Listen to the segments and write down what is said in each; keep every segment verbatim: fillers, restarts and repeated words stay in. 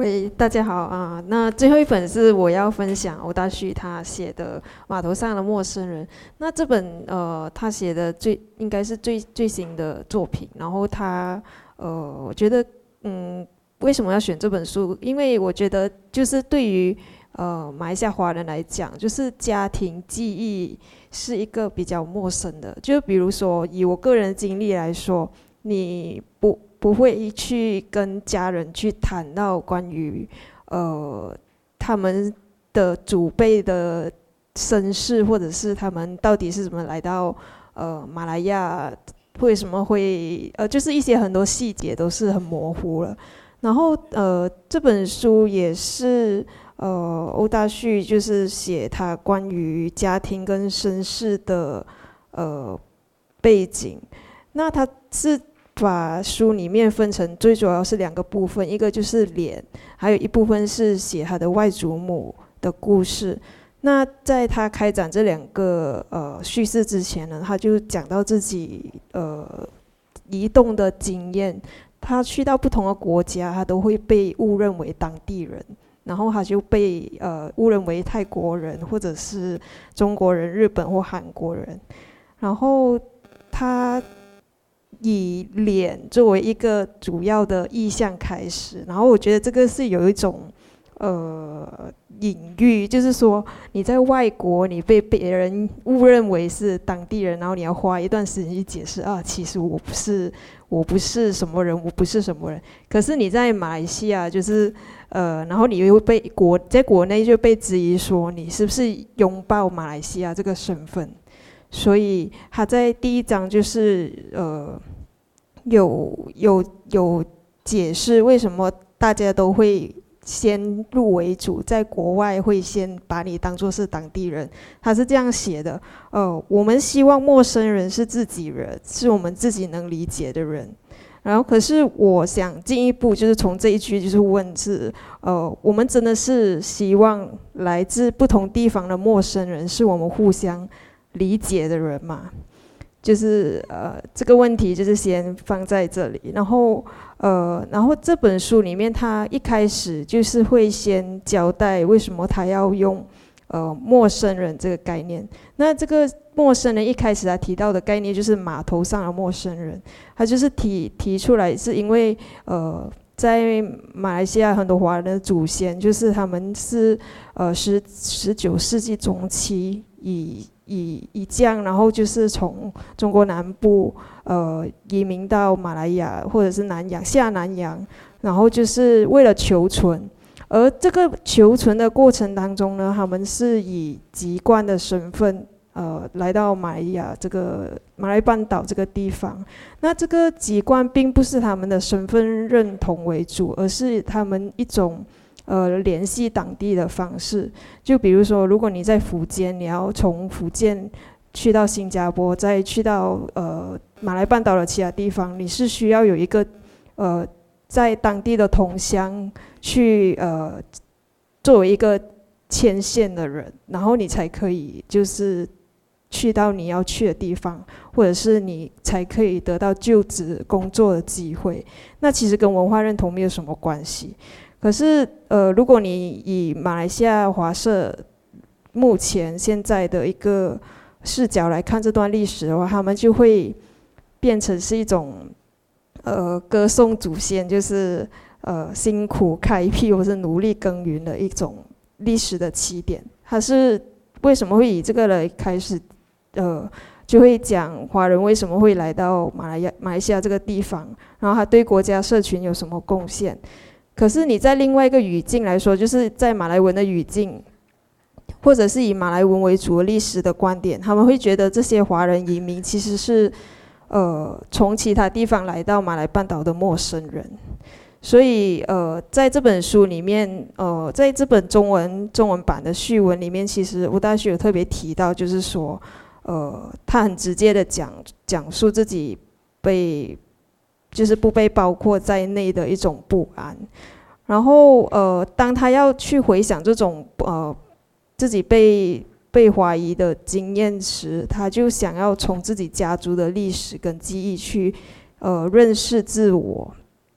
喂，大家好啊。那最后一本是我要分享欧大旭他写的《码头上的陌生人》。那这本呃，他写的最应该是最最新的作品。然后他呃，我觉得嗯，为什么要选这本书？因为我觉得就是对于呃马来西亚华人来讲，就是家庭记忆是一个比较陌生的。就比如说以我个人的经历来说，你不。不会去跟家人去谈到关于呃他们的祖辈的身世，或者是他们到底是怎么来到呃马来亚，为什么会呃就是一些很多细节都是很模糊了。然后呃这本书也是呃欧大旭就是写他关于家庭跟身世的呃背景，那他是。把书里面分成最主要是两个部分，一个就是脸，还有一部分是写他的外祖母的故事。那在他开展这两个呃叙事之前呢，他就讲到自己呃移动的经验。他去到不同的国家，他都会被误认为当地人，然后他就被呃误认为泰国人，或者是中国人、日本或韩国人。然后他。以脸作为一个主要的意象开始，然后我觉得这个是有一种呃隐喻，就是说你在外国，你被别人误认为是当地人，然后你要花一段时间去解释啊，其实我不是，我不是什么人，我不是什么人。可是你在马来西亚，就是呃，然后你又被国在国内就被质疑说你是不是拥抱马来西亚这个身份。所以他在第一章就是呃有有有解释为什么大家都会先入为主，在国外会先把你当作是当地人。他是这样写的：呃，我们希望陌生人是自己人，是我们自己能理解的人。然后，可是我想进一步就是从这一句就是问是，呃，我们真的是希望来自不同地方的陌生人是我们互相理解的人嘛？就是呃这个问题就是先放在这里，然后呃然后这本书里面他一开始就是会先交代为什么他要用呃陌生人这个概念。那这个陌生人一开始他提到的概念就是码头上的陌生人，他就是提提出来是因为呃在马来西亚很多华人的祖先就是他们是呃十十九世纪中期以以以降，然后就是从中国南部呃移民到马来亚或者是南洋下南洋，然后就是为了求存。而这个求存的过程当中呢，他们是以籍贯的身份呃来到马来亚这个马来半岛这个地方。那这个籍贯并不是他们的身份认同为主，而是他们一种呃，联系当地的方式。就比如说，如果你在福建，你要从福建去到新加坡，再去到呃马来半岛的其他地方，你是需要有一个呃在当地的同乡去呃作为一个牵线的人，然后你才可以就是去到你要去的地方，或者是你才可以得到就职工作的机会。那其实跟文化认同没有什么关系。可是，呃，如果你以马来西亚华社目前现在的一个视角来看这段历史的话，他们就会变成是一种，呃，歌颂祖先，就是呃辛苦开辟或是努力耕耘的一种历史的起点。它是为什么会以这个来开始，呃，就会讲华人为什么会来到马来亚马来西亚这个地方，然后他对国家社群有什么贡献。可是你在另外一个语境来说，就是在马来文的语境，或者是以马来文为主的历史的观点，他们会觉得这些华人移民其实是呃从其他地方来到马来半岛的陌生人。所以呃在这本书里面，呃在这本中文中文版的序文里面，其实吴大旭有特别提到，就是说呃他很直接的讲讲述自己被就是不被包括在内的一种不安。然后呃当他要去回想这种呃自己被被怀疑的经验时，他就想要从自己家族的历史跟记忆去呃认识自我。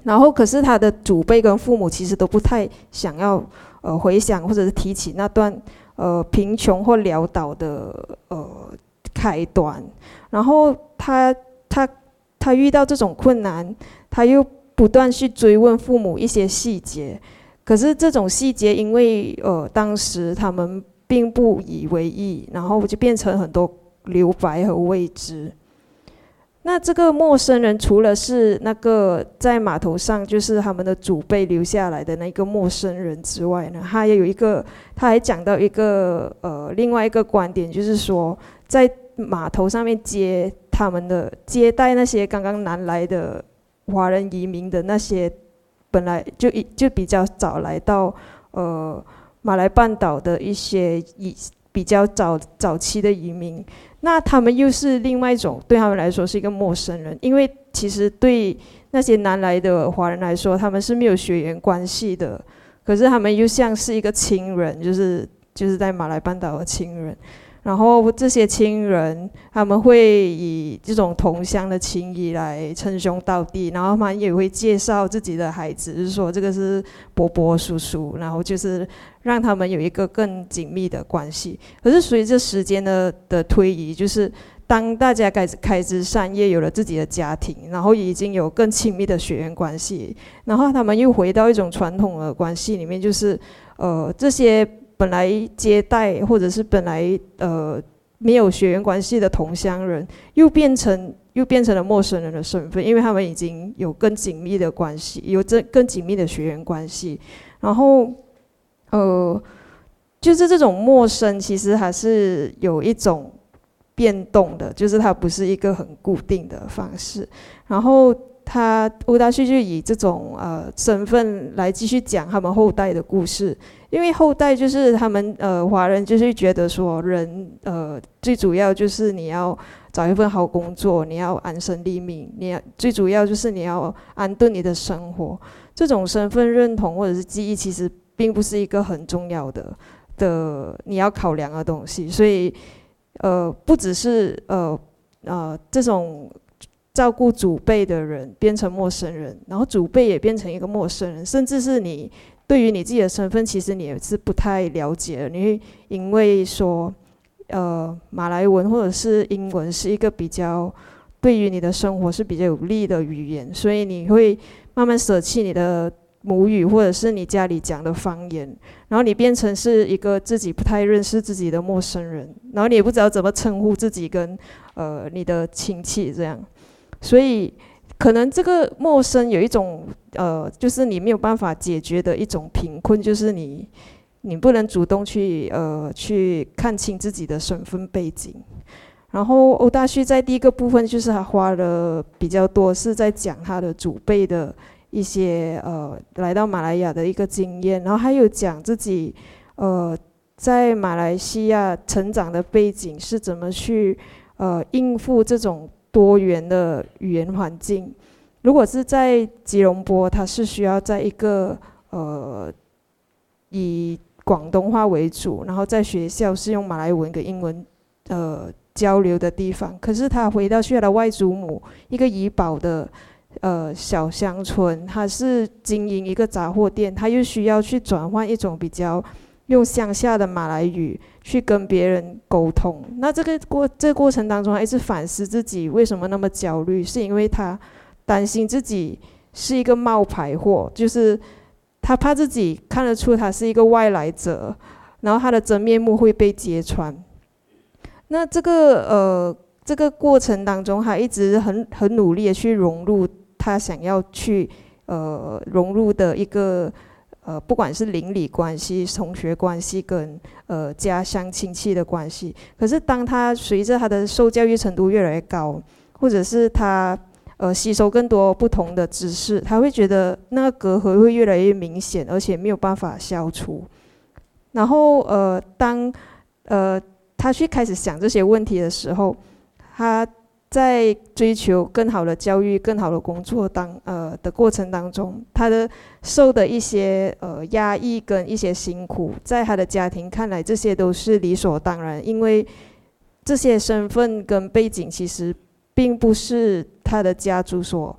然后可是他的祖辈跟父母其实都不太想要呃回想或者是提起那段呃贫穷或潦倒的呃开端。然后他他他遇到这种困难，他又不断去追问父母一些细节，可是这种细节因为呃当时他们并不以为意，然后就变成很多留白和未知。那这个陌生人除了是那个在码头上就是他们的祖辈留下来的那个陌生人之外呢，他也有一个，他还讲到一个呃另外一个观点，就是说在码头上面接他们的接待那些刚刚南来的华人移民的那些本来就就比较早来到呃马来半岛的一些以比较早早期的移民。那他们又是另外一种，对他们来说是一个陌生人，因为其实对那些南来的华人来说，他们是没有血缘关系的，可是他们又像是一个亲人，就是就是在马来半岛的亲人。然后这些亲人他们会以这种同乡的情谊来称兄道弟，然后他们也会介绍自己的孩子，就是说这个是伯伯叔叔，然后就是让他们有一个更紧密的关系。可是随着时间的的推移，就是当大家开始开枝散叶，有了自己的家庭，然后已经有更亲密的血缘关系，然后他们又回到一种传统的关系里面，就是呃这些本来接待或者是本来呃没有血缘关系的同乡人，又变成又变成了陌生人的身份，因为他们已经有更紧密的关系，有这更紧密的血缘关系。然后呃，就是这种陌生，其实还是有一种变动的，就是它不是一个很固定的方式。然后他欧大旭就以这种呃身份来继续讲他们后代的故事，因为后代就是他们呃华人就是觉得说人呃最主要就是你要找一份好工作，你要安身立命，你要最主要就是你要安顿你的生活。这种身份认同或者是记忆其实并不是一个很重要的的你要考量的东西，所以呃不只是呃呃这种照顾祖辈的人变成陌生人，然后祖辈也变成一个陌生人，甚至是你对于你自己的身份，其实你也是不太了解的。你会因为说，呃，马来文或者是英文是一个比较对于你的生活是比较有利的语言，所以你会慢慢舍弃你的母语或者是你家里讲的方言，然后你变成是一个自己不太认识自己的陌生人，然后你也不知道怎么称呼自己跟呃你的亲戚这样。所以可能这个陌生有一种呃，就是你没有办法解决的一种贫困，就是你你不能主动去呃去看清自己的身份背景。然后欧大旭在第一个部分就是他花了比较多是在讲他的祖辈的一些呃来到马来亚的一个经验，然后还有讲自己呃在马来西亚成长的背景是怎么去呃应付这种多元的语言环境。如果是在吉隆坡，它是需要在一个呃以广东话为主，然后在学校是用马来文跟英文呃交流的地方。可是他回到去他的外祖母一个怡保的呃小乡村，他是经营一个杂货店，他又需要去转换一种比较用乡下的马来语去跟别人沟通。那这个过这个过程当中，他一直反思自己为什么那么焦虑，是因为他担心自己是一个冒牌货，就是他怕自己看得出他是一个外来者，然后他的真面目会被揭穿。那这个呃这个过程当中，他一直很很努力的去融入他想要去呃融入的一个。呃，不管是邻里关系、同学关系跟呃家乡亲戚的关系，可是当他随着他的受教育程度越来越高，或者是他呃吸收更多不同的知识，他会觉得那个隔阂会越来越明显，而且没有办法消除。然后呃，当呃他去开始想这些问题的时候，他在追求更好的教育、更好的工作当呃的过程当中，他的受的一些呃压抑跟一些辛苦，在他的家庭看来，这些都是理所当然，因为这些身份跟背景其实并不是他的家族所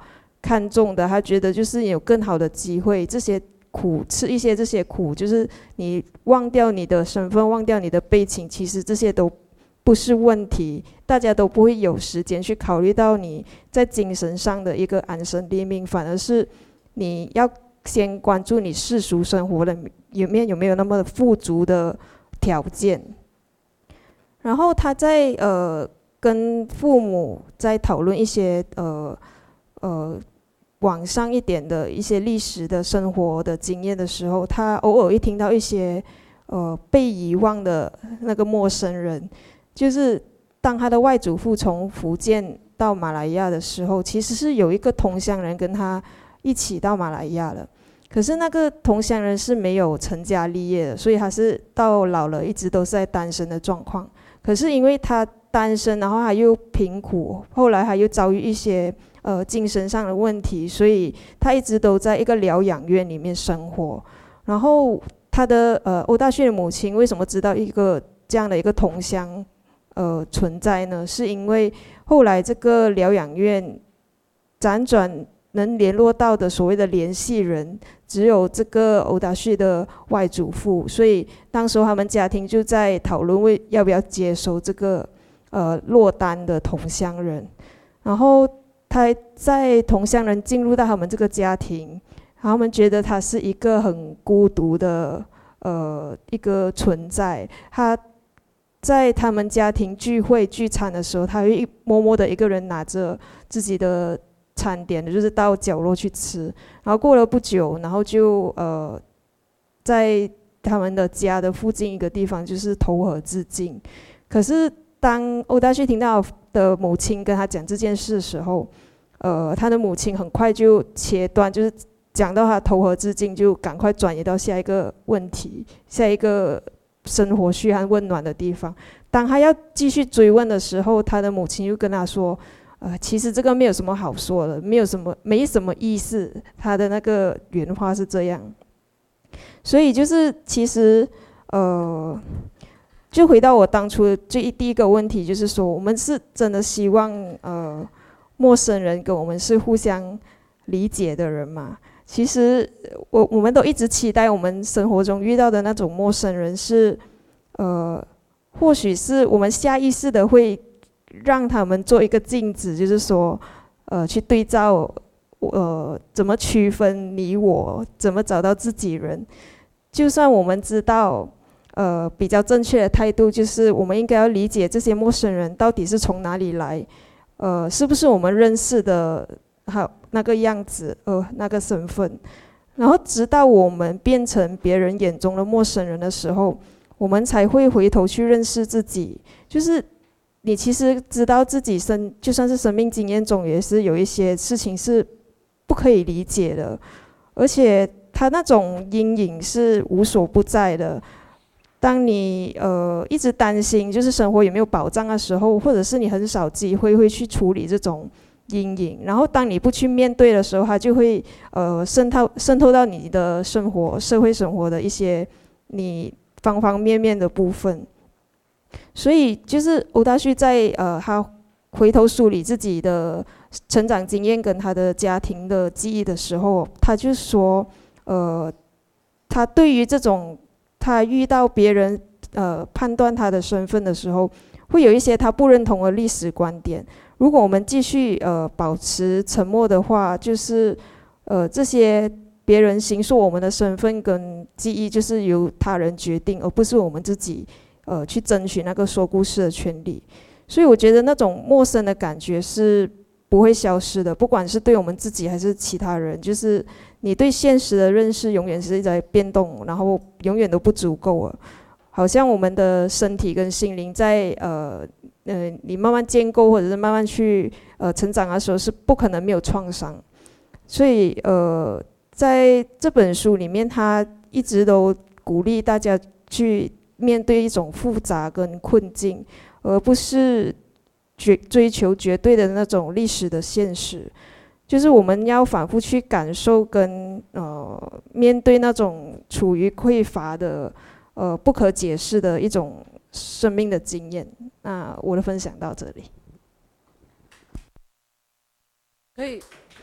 看重的，他觉得就是有更好的机会，这些苦吃一些这些苦，就是你忘掉你的身份，忘掉你的背景，其实这些都不是问题，大家都不会有时间去考虑到你在精神上的一个安身立命，反而是你要先关注你世俗生活的里面有没有那么富足的条件。然后他在呃跟父母在讨论一些呃呃往上一点的一些历史的生活的经验的时候，他偶尔会听到一些呃被遗忘的那个陌生人，就是当他的外祖父从福建到马来亚的时候，其实是有一个同乡人跟他一起到马来亚了，可是那个同乡人是没有成家立业的，所以他是到老了一直都是在单身的状况。可是因为他单身，然后他又贫苦，后来他又遭遇一些呃精神上的问题，所以他一直都在一个疗养院里面生活。然后他的呃欧大旭的母亲为什么知道一个这样的一个同乡呃存在呢？是因为后来这个疗养院辗转能联络到的所谓的联系人，只有这个欧大旭的外祖父，所以当时他们家庭就在讨论为要不要接收这个呃落单的同乡人。然后他在同乡人进入到他们这个家庭，他们觉得他是一个很孤独的呃一个存在。他在他们家庭聚会聚餐的时候，他会默默的一个人拿着自己的餐点，就是到角落去吃。然后过了不久，然后就呃在他们的家的附近一个地方就是投河自尽。可是当欧大旭听到的母亲跟他讲这件事的时候，呃他的母亲很快就切断，就是讲到他投河自尽，就赶快转移到下一个问题，下一个生活嘘寒问暖的地方。当他要继续追问的时候，他的母亲就跟他说呃，其实这个没有什么好说的，没有什么，没什么意思。他的那个原话是这样，所以就是其实，呃，就回到我当初最第一个问题，就是说，我们是真的希望呃陌生人跟我们是互相理解的人嘛？其实我我们都一直期待我们生活中遇到的那种陌生人是，呃，或许是我们下意识的会让他们做一个镜子，就是说，呃，去对照，呃，怎么区分你我，怎么找到自己人。就算我们知道，呃，比较正确的态度就是我们应该要理解这些陌生人到底是从哪里来，呃，是不是我们认识的，好那个样子，呃，那个身份。然后直到我们变成别人眼中的陌生人的时候，我们才会回头去认识自己，就是。你其实知道自己生，就算是生命经验中也是有一些事情是不可以理解的，而且他那种阴影是无所不在的。当你呃一直担心就是生活有没有保障的时候，或者是你很少机会会去处理这种阴影，然后当你不去面对的时候，它就会呃渗透渗透到你的生活、社会生活的一些你方方面面的部分。所以就是欧大旭在呃他回头梳理自己的成长经验跟他的家庭的记忆的时候，他就说，呃，他对于这种他遇到别人呃判断他的身份的时候，会有一些他不认同的历史观点。如果我们继续呃保持沉默的话，就是呃这些别人形塑我们的身份跟记忆，就是由他人决定，而不是我们自己。呃，去争取那个说故事的权利，所以我觉得那种陌生的感觉是不会消失的，不管是对我们自己还是其他人，就是你对现实的认识永远是在变动，然后永远都不足够了。好像我们的身体跟心灵在呃呃，你慢慢建构或者是慢慢去呃成长的时候，是不可能没有创伤。所以呃，在这本书里面，他一直都鼓励大家去。面对一种复杂跟困境，而不是追追求绝对的那种历史的现实，就是我们要反复去感受跟呃面对那种处于匮乏的呃不可解释的一种生命的经验。那我的分享到这里。 可以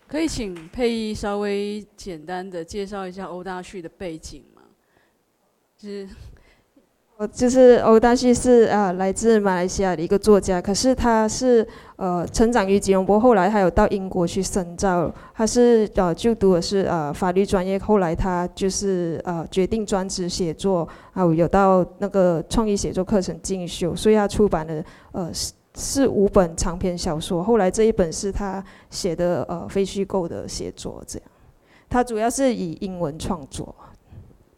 可以请佩仪稍微简单的介绍一下欧大旭的背景吗？就是呃，就是欧大旭是呃来自马来西亚的一个作家，可是他是呃成长于吉隆坡，后来他有到英国去深造，他是呃就读的是呃法律专业，后来他就是呃决定专职写作，还有有到那个创意写作课程进修，所以他出版了呃四五本长篇小说，后来这一本是他写的呃非虚构的写作，这样，他主要是以英文创作。